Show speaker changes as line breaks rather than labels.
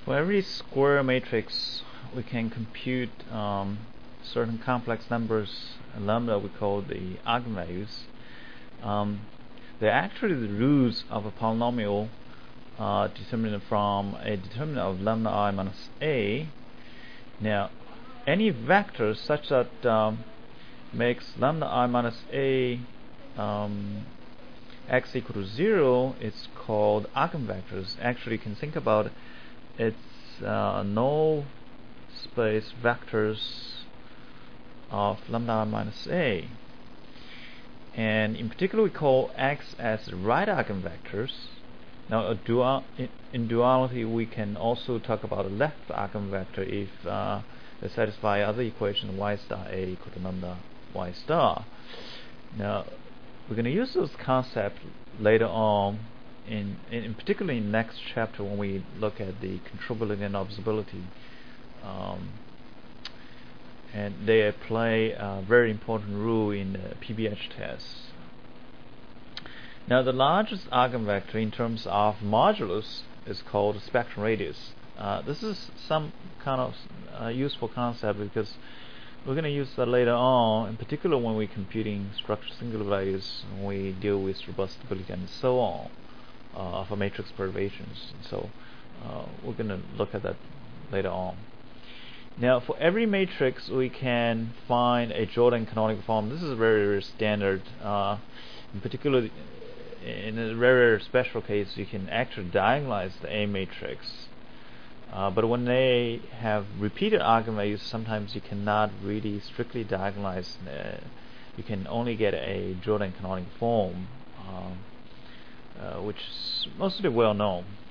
For every square matrix, we can compute certain complex numbers, lambda we call the eigenvalues. They're actually the roots of a polynomial determined from a determinant of lambda I minus a. Now, any vector such that makes lambda I minus a x equal to 0 is called eigenvectors. Actually, you can think about it's null space vectors of lambda I minus a. And in particular, we call x as right eigenvectors. Now, in duality, we can also talk about a left eigenvector if they satisfy other equation y star a equal to lambda y star. Now, we're going to use those concepts later on, in particular in next chapter when we look at the controllability and observability. And they play a very important role in the PBH test. Now, the largest eigenvector in terms of modulus is called spectrum radius. This is some kind of useful concept because we're going to use that later on, in particular when we're computing structured singular values, when we deal with robust stability and so on of a matrix perturbations. So we're going to look at that later on. Now, for every matrix, we can find a Jordan canonical form. This is very, very standard. In particular, in a very special case, you can actually diagonalize the A matrix. But when they have repeated eigenvalues, sometimes you cannot really strictly diagonalize. You can only get a Jordan canonical form, which is mostly well known.